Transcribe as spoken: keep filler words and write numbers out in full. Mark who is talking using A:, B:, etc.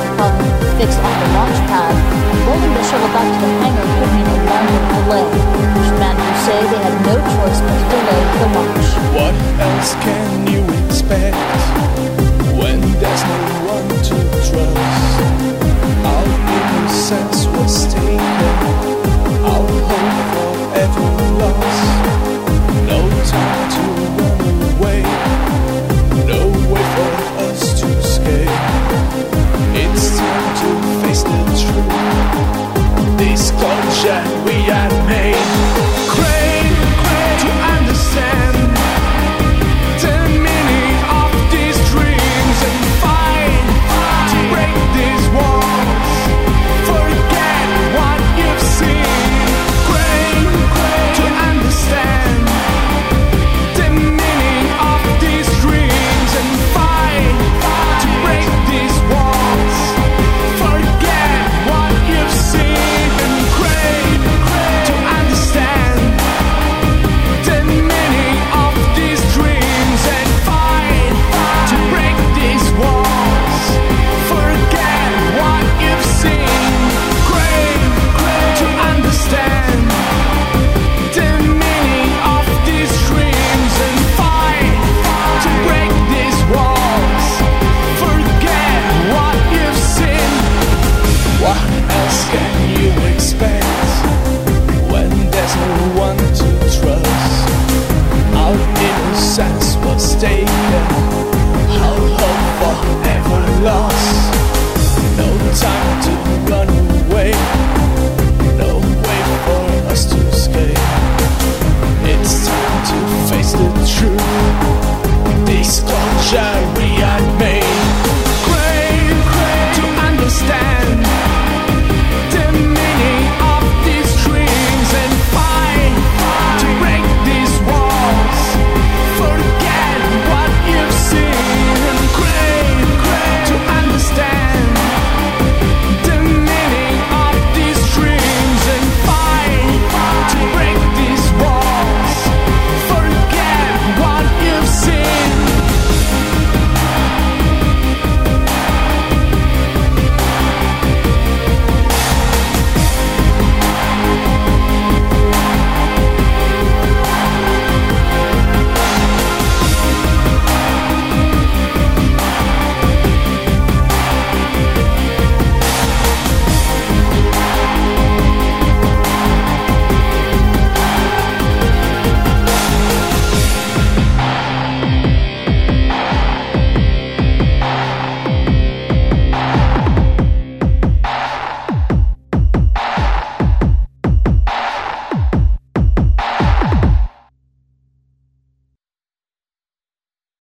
A: problem fixed on the launch pad, and rolling the shuttle back to the hangar could mean a longer delay, which meant to say they had no choice but to delay the launch.
B: What else can you expect when there's no one to